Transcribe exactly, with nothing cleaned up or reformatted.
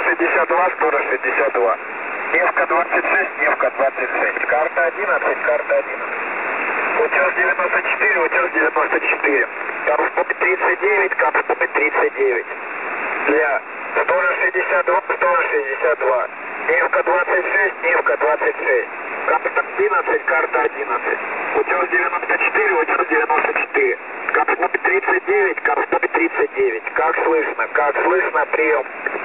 шестьдесят два, сто шестьдесят два. Невка двадцать шесть, Невка двадцать шесть. Карта одиннадцать, карта одиннадцать. Утес девяносто четыре, утес девяносто четыре. Ковбой тридцать девять, ковбой тридцать девять. Для сто шестьдесят два, сто шестьдесят два. Невка двадцать шесть, Невка двадцать шесть. Карта одиннадцать, карта одиннадцать. Утес девяносто четыре, утес девяносто четыре. Ковбой тридцать девять, ковбой тридцать девять. Как слышно, как слышно, прием.